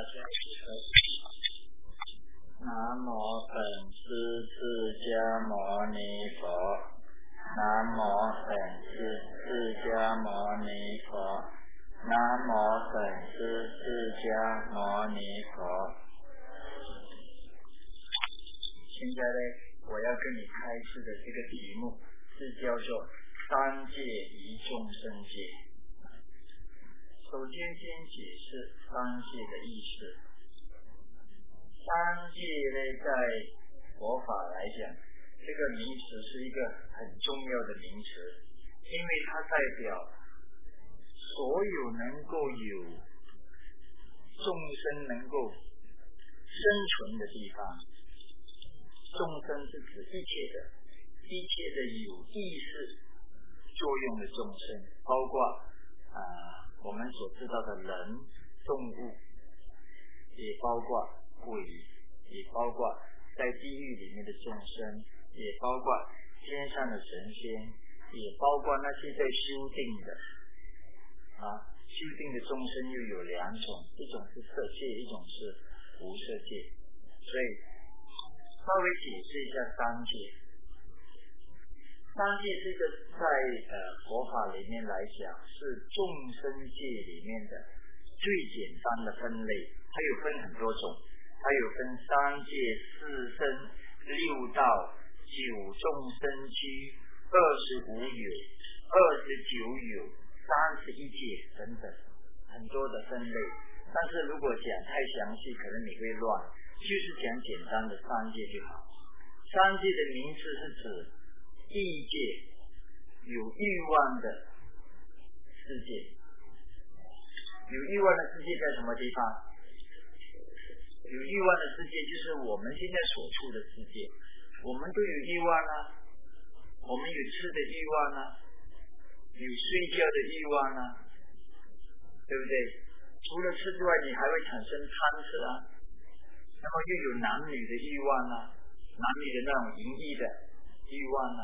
南无本师释迦牟尼佛，南无本师释迦牟尼佛，南无本师释迦牟尼佛。现在呢，我要跟你开示的这个题目是叫做三界与众生界。首先解释三界的意思。三界呢，在佛法来讲，这个名词是一个很重要的名词，因为它代表所有能够有众生能够生存的地方。众生是指一切的有意识作用的众生，包括我们所知道的人、动物，也包括鬼，也包括在地狱里面的众生，也包括天上的神仙，也包括那些在修定的修定的众生又有两种，一种是色界，一种是无色界。所以稍微解释一下三界。三界这个在佛法里面来讲是众生界里面的最简单的分类，它有分很多种，它有分三界、四生、六道、九众生区、25有、29有、31界等等，很多的分类。但是如果讲太详细，可能你会乱，就是讲简单的三界就好。三界的名字是指异界，有欲望的世界。有欲望的世界在什么地方？有欲望的世界就是我们现在所处的世界。我们都有欲望啊，我们有吃的欲望啊，有睡觉的欲望啊，对不对？除了吃之外，你还会产生贪吃啊，那么又有男女的欲望啊，男女的那种淫欲的欲望啊。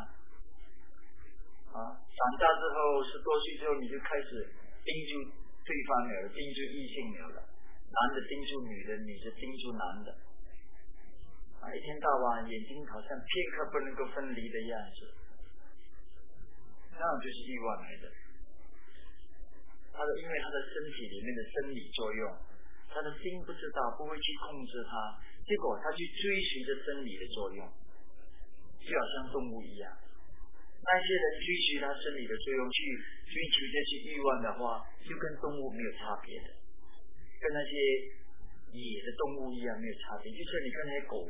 长大之后10多岁之后，你就开始盯住对方了，盯住异性了，男的盯住女的，女的盯住男的，一天到晚眼睛好像片刻不能够分离的样子，那就是欲望来的。因为他的身体里面的生理作用，他的心不知道，不会去控制他，结果他去追随着生理的作用，就好像动物一样。那些人追随他生理的作用去追求这些欲望的话，就跟动物没有差别的，跟那些野的动物一样没有差别。就像你看那些狗，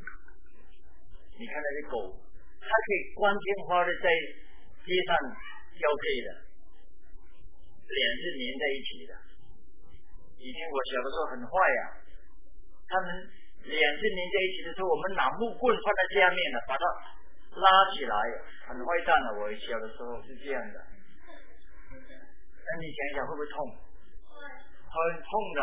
它可以光天化日在街上交配的，脸是粘在一起的。以前我小的时候很坏呀，他们脸是粘在一起的时候，我们拿木棍放在下面的，把它拉起来，很坏蛋的。我小的时候是这样的。那你想想会不会痛？很痛的。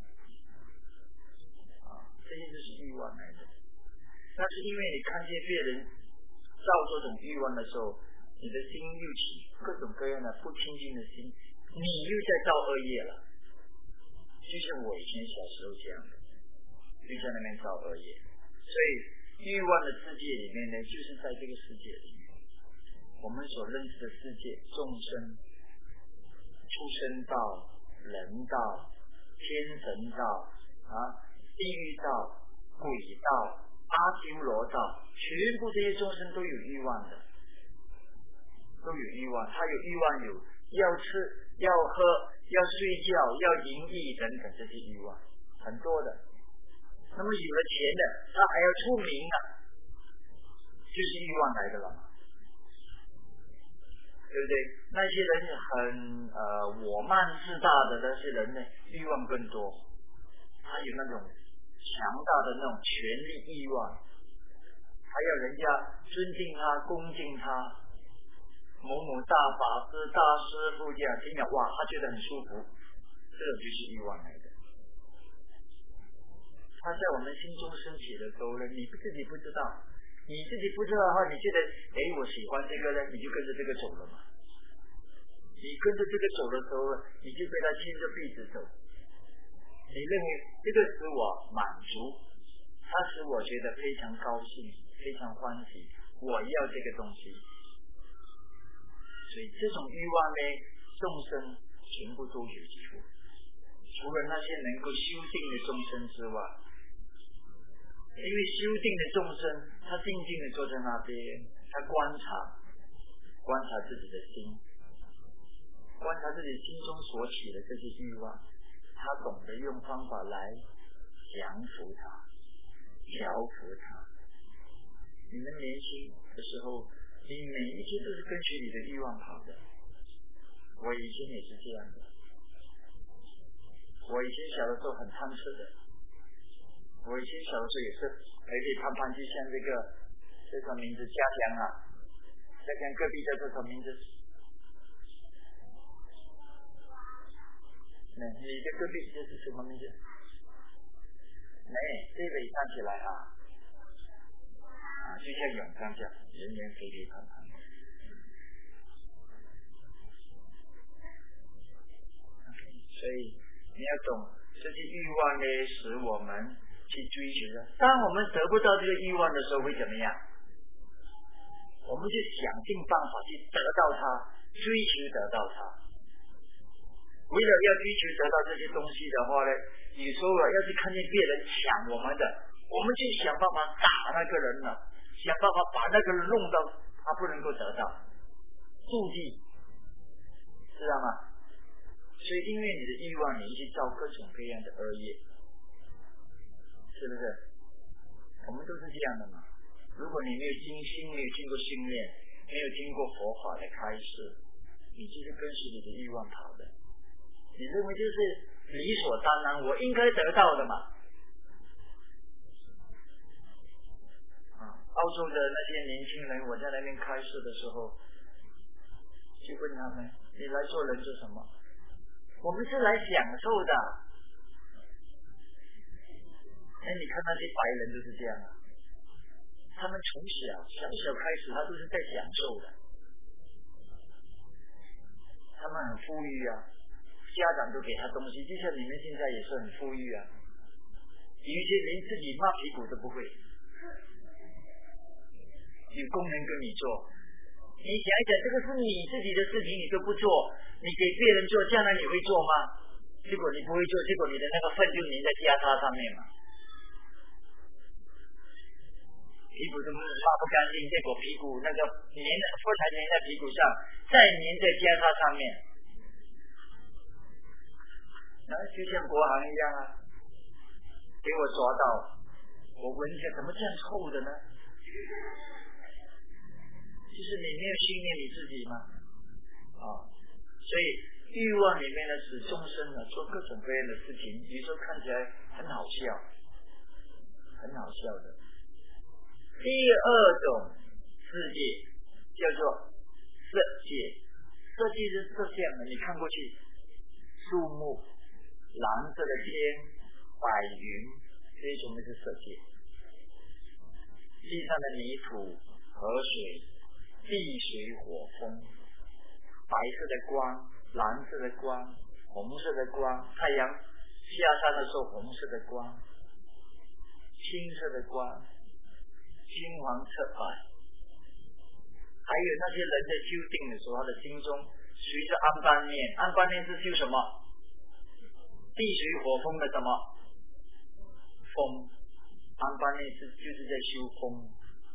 这些就是欲望来的。那是因为你看见别人造这种欲望的时候，你的心又起各种各样的不清净的心，你又在造恶业了。就像我以前小时候这样的，就在那边造恶业。所以欲望的世界里面呢，就是在这个世界里面，我们所认识的世界，众生、畜生道、人道、天神道地狱道、鬼道、阿修罗道，全部这些众生都有欲望的，都有欲望。他有欲望，有要吃、要喝、要睡觉、要淫欲等等这些欲望，很多的。那么有了钱的，他还要出名的，就是欲望来的了嘛，对不对？那些人很我慢自大的那些人呢，欲望更多，他有那种强大的那种权力欲望，还要人家尊敬他、恭敬他，某某大法师、大师傅这样听了，哇，他觉得很舒服，这种就是欲望来的。他在我们心中升起的时候呢，你自己不知道，的话，你觉得我喜欢这个呢，你就跟着这个走了嘛。你跟着这个走的时候，你就被他牵着鼻子走，你你认为这个使我满足，它使我觉得非常高兴，非常欢喜，我要这个东西。所以这种欲望呢，众生全部都有出，除了那些能够修定的众生之外，因为修定的众生，他静静的坐在那边，他观察自己的心，观察自己心中所起的这些欲望，他懂得用方法来降服它，调服它。你们年轻的时候，你每一天都是跟随你的欲望跑的。我以前也是这样的，我以前小的时候很贪吃的，我以前小的时候也是而且胖胖，就像这个名字家乡啊，家乡隔壁叫做什么名字？你的隔壁这是什么名字？这个一看起来就像永康这样，人人肥肥胖胖。所以你要懂，这些欲望呢，使我们去追求的。当我们得不到这个欲望的时候，会怎么样？我们就想尽办法去得到它，追求得到它。为了要追求得到这些东西的话呢，有时候要是看见别人抢我们的，我们就想办法打那个人了，想办法把那个人弄到他不能够得到，妒忌，知道吗？所以因为你的欲望，你去造各种各样的恶业，是不是？我们都是这样的嘛。如果你没有经过训练，没有经过佛法的开示，你就是跟随你的欲望跑的。你认为就是理所当然，我应该得到的嘛。澳洲的那些年轻人，我在那边开示的时候，就问他们：你来做人做什么？我们是来享受的。你看那些白人都是这样他们从小开始，他都是在享受的。他们很富裕家长都给他东西，就像你们现在也是很富裕有一些连自己抹屁股都不会，有工人跟你做。你想一想，这个是你自己的事情，你都不做，你给别人做，将来你会做吗？结果你不会做，结果你的那个粪就粘在家叉上面嘛，屁股都擦不干净，结果屁股那个不才粘在屁股上，再粘在家叉上面，就像国行一样给我抓到，我闻一下怎么这样臭的呢？就是你没有训练你自己嘛所以欲望里面使众生做各种各样的事情，有时候看起来很好笑，很好笑的。第二种世界叫做色界，色界是色相的，你看过去树木、蓝色的天、白云，这种是色界。地上的泥土、河水、地水火风，白色的光、蓝色的光、红色的光，太阳下山的时候红色的光，青色的光，金黄色白，还有那些人在修定的时候，他的心中随着安般念，安般念是修什么？地水火风的什么？风，安般念就是在修风。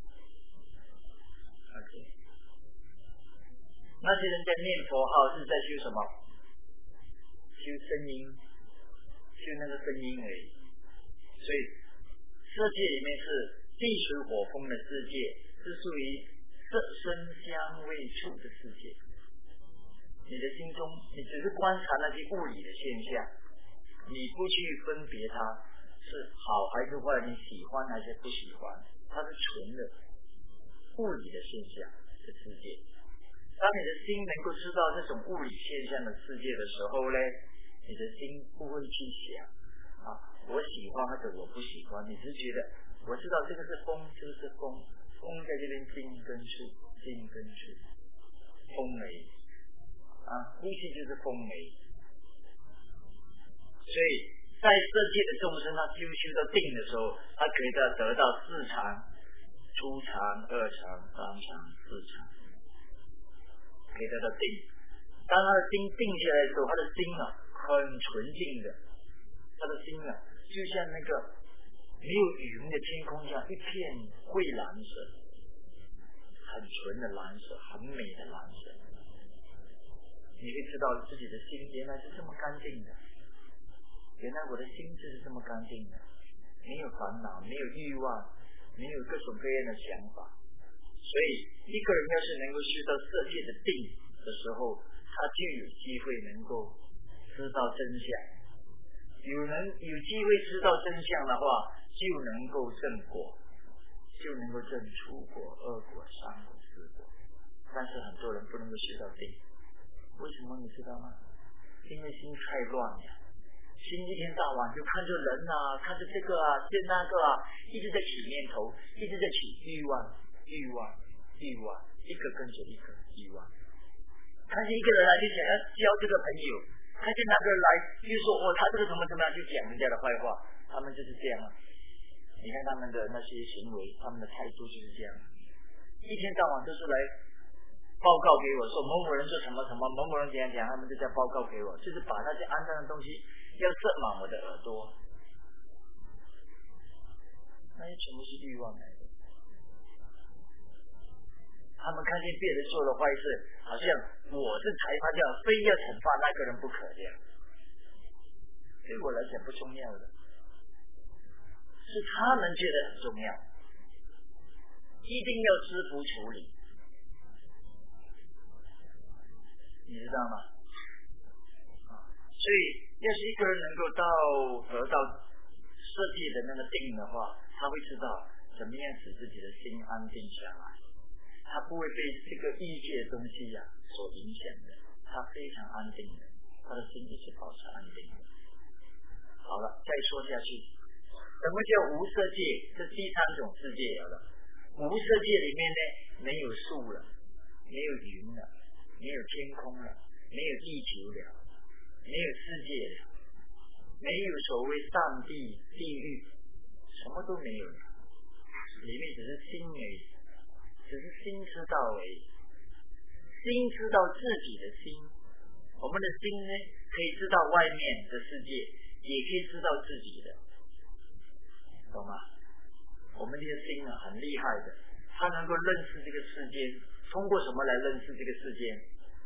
那些人在念佛号是在修什么？修声音，修那个声音而已。所以世界里面是地水火风的世界，是属于色声香味触的世界。你的心中，你只是观察那些物理的现象，你不去分别它是好还是坏，你喜欢还是不喜欢，它是纯的物理的现象的世界。当你的心能够知道这种物理现象的世界的时候呢，你的心不会去想我喜欢或者我不喜欢，你只是觉得我知道这个是风，这个是风，风在这边进跟出，进跟出，风梅呼吸就是风梅。所以在色界的众生，他修到定的时候，他可以得到四禅、初禅、二禅、三禅、四禅，可以得到定。当他的心定下来的时候，他的心很纯净的，他的心就像那个没有云的天空一样，一片蔚蓝色，很纯的蓝色，很美的蓝色。你会知道自己的心原来是这么干净的，原来我的心就是这么干净的，没有烦恼，没有欲望，没有各种各样的想法。所以一个人要是能够修到色界的定的时候，他就有机会能够知道真相。有机会知道真相的话，就能够证果，就能够证初果、二果、三果、四果。但是很多人不能够修到定，为什么你知道吗？因为心太乱了，心一天到晚就看着人看着这个见那个一直在起念头，一直在起欲望，一个跟着一个欲望。看见一个人来就想要交这个朋友，看见那个人来就说他这个怎么样，就讲人家的坏话，他们就是这样你看他们的那些行为，他们的态度就是这样，一天到晚都是来报告给我说某某人做什么什么，某某人怎样讲，他们就在报告给我，就是把那些肮脏的东西要塞满我的耳朵，那些全部是欲望来的。他们看见别人做了坏事，好像我是裁判这样，非要惩罚那个人不可这样，对我来讲不重要的，是他们觉得很重要，一定要知福处理，你知道吗？所以要是一个人能够得到设计的那个定的话，他会知道怎么样使自己的心安定下来，他不会被这个异界的东西所影响的，他非常安定的，他的心一直保持安定的。好了，再说下去，什么叫无色界？这第三种世界了。无色界里面呢，没有树了，没有云了，没有天空了，没有地球了，没有世界了，没有所谓上帝、地狱，什么都没有了，里面只是心而已，只是心知道而已，心知道自己的心。我们的心呢，可以知道外面的世界，也可以知道自己的，懂吗？我们这个心很厉害的，它能够认识这个世间。通过什么来认识这个世间？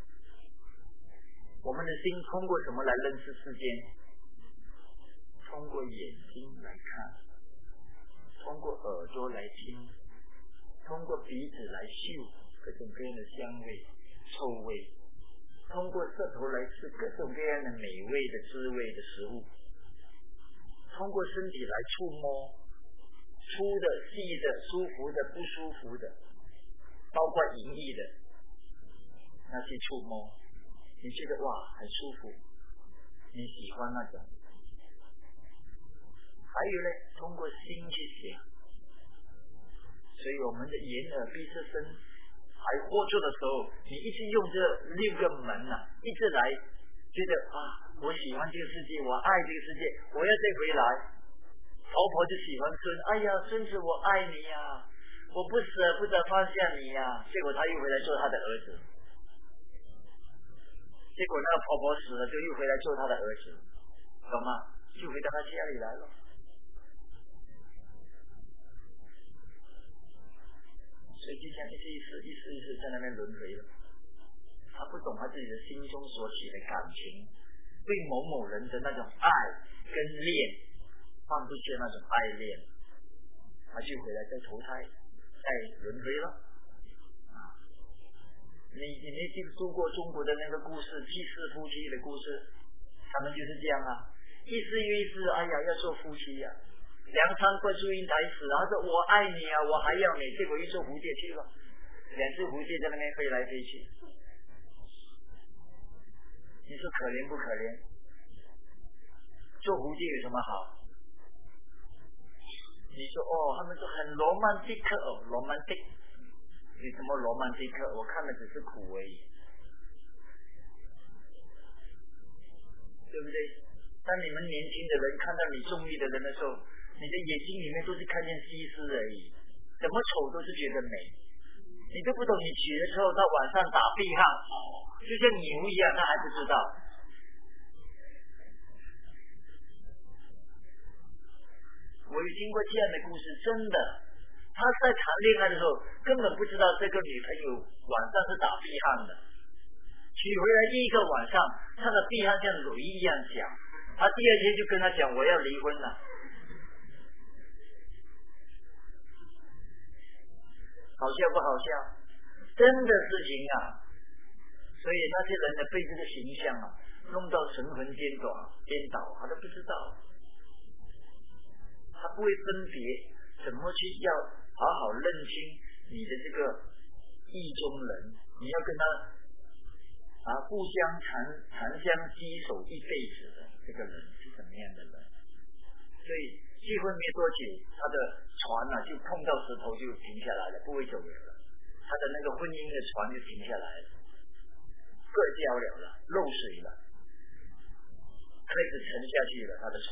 我们的心通过什么来认识世间？通过眼睛来看，通过耳朵来听，通过鼻子来嗅各种各样的香味、臭味，通过舌头来吃各种各样的美味的滋味的食物，通过身体来触摸粗的、细的、舒服的、不舒服的，包括淫逸的那些触摸，你觉得哇很舒服，你喜欢那种。还有呢，通过心去想，所以我们的眼耳鼻舌身还活着的时候，你一直用这6个门一直来觉得我喜欢这个世界，我爱这个世界，我要再回来。婆婆就喜欢孙，哎呀孙子我爱你我不舍不得放下你结果他又回来做他的儿子，结果那个婆婆死了，就又回来做他的儿子，懂吗？就回到他家里来了。所以就像一次在那边轮回了，他不懂他自己的心中所起的感情，对某某人的那种爱跟恋放不下那种爱恋，他就回来再投胎再轮回了。你听说过中国的那个故事，七世夫妻的故事，他们就是这样一世又一世，哎呀要做夫妻梁山伯祝英台死，他说我爱你我还要你，结果一做蝴蝶去了，2只蝴蝶在那边飞来飞去，你说可怜不可怜？做蝴蝶有什么好？你说他们说很罗曼蒂克罗曼蒂克，你什么罗曼蒂克？我看的只是苦而已，对不对？ 当你们年轻的人看到你中意的人的时候，你的眼睛里面都是看见西施而已，怎么丑都是觉得美。你都不懂，你娶了之后到晚上打碧汗，就像牛一样，他还不知道。我有听过这样的故事，真的，他在谈恋爱的时候根本不知道这个女朋友晚上是打碧汗的，娶回来第一个晚上，他的碧汗像雷一样响，他第二天就跟他讲我要离婚了。好笑不好笑？真的事情啊！所以那些人呢，被这个形象啊弄到神魂颠倒，他都不知道，他不会分别怎么去要好好认清你的这个意中人，你要跟他互相长相携手一辈子的这个人是怎么样的人。所以结婚没多久，他的船就碰到石头就停下来了，不会走了，他的那个婚姻的船就停下来了，硌掉了，漏水了，开始沉下去了，他的船，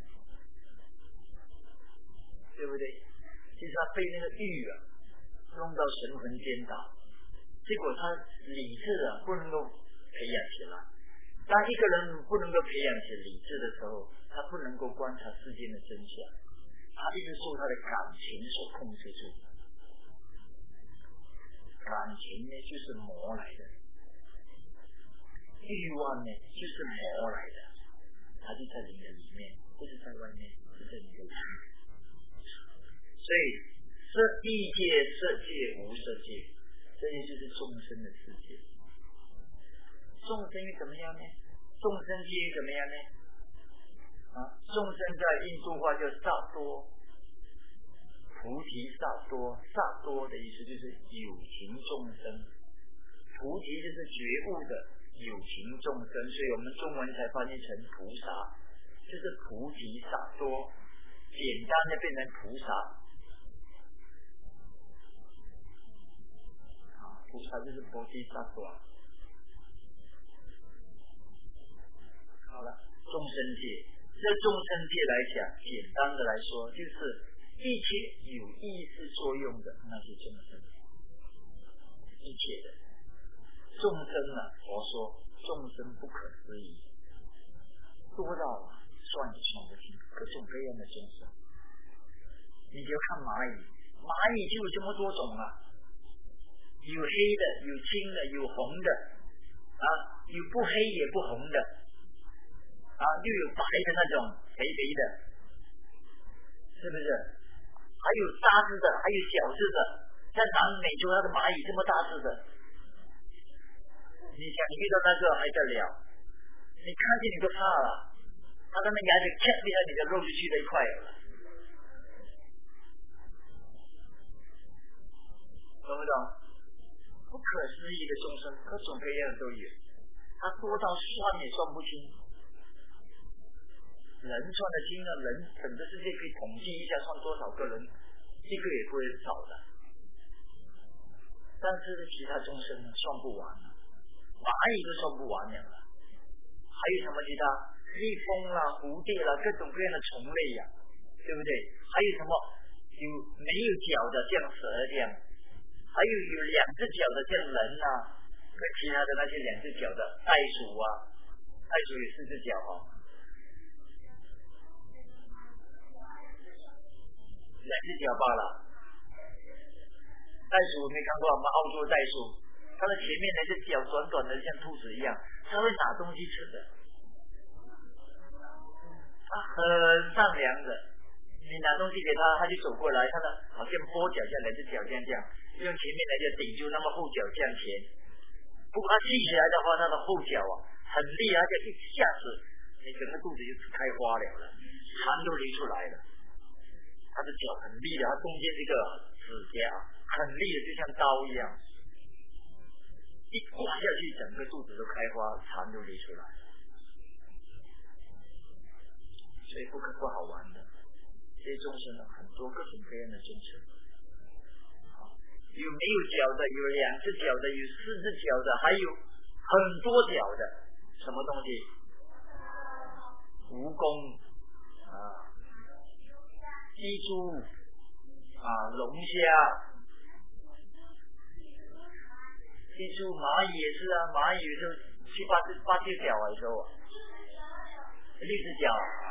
对不对？其实他被那个欲弄到神魂颠倒，结果他理智不能够培养起来。当一个人不能够培养起理智的时候，他不能够观察世间的真相，他一直受他的感情所控制住。感情呢就是魔来的，欲望呢就是魔来的，它就在你的里面，不是在外面，是在你的里面。所以异界、色界、无色界，这些就是众生的世界。众生又怎么样呢？众生界又怎么样呢？众生在印度话叫萨多，菩提萨多，萨多的意思就是有情众生，菩提就是觉悟的有情众生，所以我们中文才翻译成菩萨，就是菩提萨多，简单的变成菩萨。菩萨就是菩提萨多。好了，众生界，这众生界来讲，简单的来说，就是一切有意识作用的那些众生，一切的众生佛说众生不可思议，多到算也算不清，各种各样的众生。你就看蚂蚁，蚂蚁就有这么多种有黑的，有青的，有红的有不黑也不红的又有白的那种肥肥的，是不是？还有大只的，还有小只的，在南美洲那个蚂蚁这么大只的，你想你遇到那个还得了？你看见你都怕了，它的那牙齿咔一下你的肉就去了一块了，懂不懂？不可思议的众生，各种各样的都有，它多到算也算不清。人算得清人整个世界可以统计一下算多少个人，一个也不会少的。但是其他众生算不完了，蚂蚁都算不完了，还有什么其他蜜蜂蝴蝶各种各样的虫类对不对？还有什么有没有脚的像蛇这样，还有两只脚的像人跟其他的那些两只脚的袋鼠袋鼠有4只脚2只脚罢了。袋鼠没看过吗？澳洲袋鼠，它的前面那只脚短短的像兔子一样，它会拿东西吃的，它很善良的。你拿东西给它，它就走过来，它的好像跛脚像2只脚这样，用前面那只顶住，那么后脚向前。不过它记起来的话，它的后脚很厉害，就一下子你整个肚子就开花了，痰都流出来了。他的脚很利的，他中间这个指甲很利的，就像刀一样，一刮下去，整个肚子都开花，痰都流出来，所以不好玩的。这些众生很多各种各样的众生，有没有脚的，有2只脚的，有4只脚的，还有很多脚的，什么东西？ 蜈蚣鸡猪龙虾，鸡猪蚂蚁也是蚂蚁就7、8只脚有时候，6只脚